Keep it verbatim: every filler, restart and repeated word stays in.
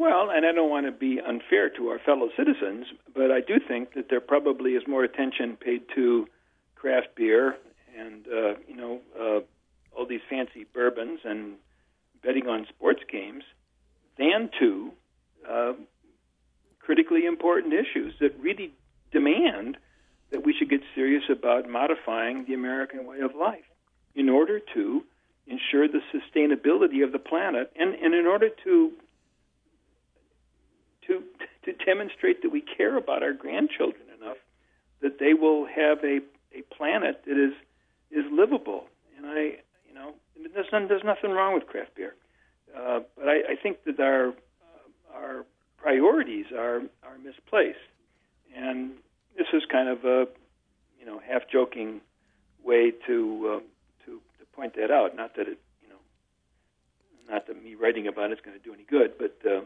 Well, and I don't want to be unfair to our fellow citizens, but I do think that there probably is more attention paid to craft beer and, uh, you know, uh, all these fancy bourbons and betting on sports games than to uh, critically important issues that really demand that we should get serious about modifying the American way of life in order to ensure the sustainability of the planet and, and in order to to to demonstrate that we care about our grandchildren enough that they will have a, a planet that is is livable. And I, you know, there's, none, there's nothing wrong with craft beer, uh, but I, I think that our uh, our priorities are are misplaced. And this is kind of a, you know, half joking way to uh, to to point that out. Not that it, you know, not that me writing about it is going to do any good, but. Uh,